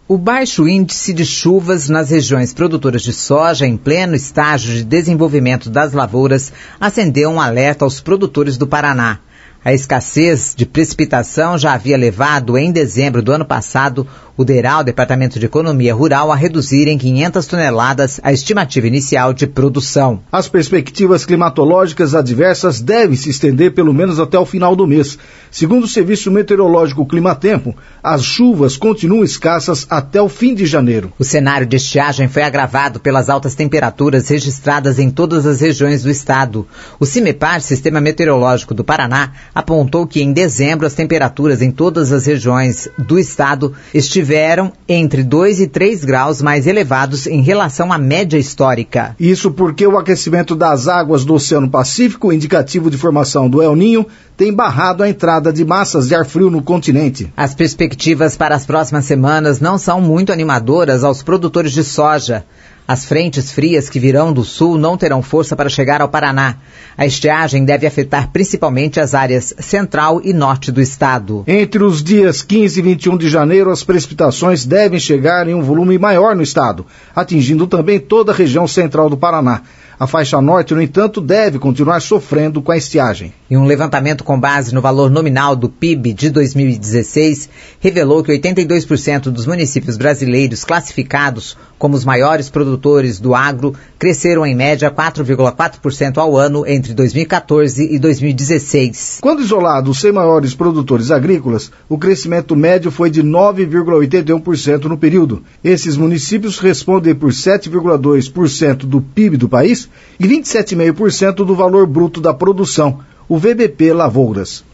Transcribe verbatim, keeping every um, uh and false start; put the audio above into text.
O baixo índice de chuvas nas regiões produtoras de soja em pleno estágio de desenvolvimento das lavouras acendeu um alerta aos produtores do Paraná. A escassez de precipitação já havia levado, em dezembro do ano passado, o DERAL, Departamento de Economia Rural, a reduzir em quinhentas toneladas a estimativa inicial de produção. As perspectivas climatológicas adversas devem se estender pelo menos até o final do mês. Segundo o Serviço Meteorológico Climatempo, as chuvas continuam escassas até o fim de janeiro. O cenário de estiagem foi agravado pelas altas temperaturas registradas em todas as regiões do estado. O CIMEPAR, Sistema Meteorológico do Paraná, apontou que em dezembro as temperaturas em todas as regiões do estado estiveram entre dois e três graus mais elevados em relação à média histórica. Isso porque o aquecimento das águas do Oceano Pacífico, indicativo de formação do El Niño, tem barrado a entrada de massas de ar frio no continente. As perspectivas para as próximas semanas não são muito animadoras aos produtores de soja. As frentes frias que virão do sul não terão força para chegar ao Paraná. A estiagem deve afetar principalmente as áreas central e norte do estado. Entre os dias quinze e vinte e um de janeiro, as precipitações devem chegar em um volume maior no estado, atingindo também toda a região central do Paraná. A faixa norte, no entanto, deve continuar sofrendo com a estiagem. E um levantamento com base no valor nominal do P I B de dois mil e dezesseis revelou que oitenta e dois por cento dos municípios brasileiros classificados como os maiores produtores do agro cresceram em média quatro vírgula quatro por cento ao ano entre dois mil e quatorze e dois mil e dezesseis. Quando isolado os cem maiores produtores agrícolas, o crescimento médio foi de nove vírgula oitenta e um por cento no período. Esses municípios respondem por sete vírgula dois por cento do P I B do país e vinte e sete vírgula cinco por cento do valor bruto da produção, o V B P Lavouras.